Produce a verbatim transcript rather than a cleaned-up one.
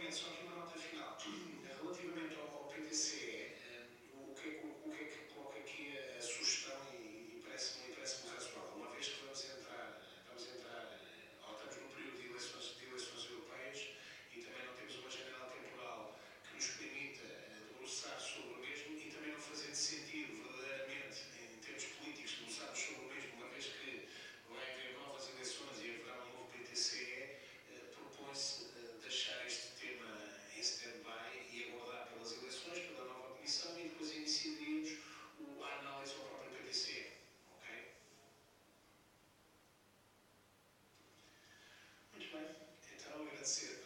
Exatamente, só que uma nota final. Relativamente ao, ao P T C E, o que é que, o que, é que coloca aqui a sugestão e, e parece-me parece razoável, uma vez que vamos entrar, vamos entrar, ou estamos num período de eleições, de eleições europeias e também não temos uma janela temporal que nos permita debruçar sobre o mesmo e também não fazendo sentido verdadeiramente em termos políticos debruçarmos sobre o mesmo, uma vez que vai haver novas eleições e haverá um novo P T C E, propõe-se deixar este tema em stand-by e aguardar pelas eleições, pela nova comissão e depois iniciaríamos a análise ao próprio P T C E. Ok? Muito bem. Então, agradecer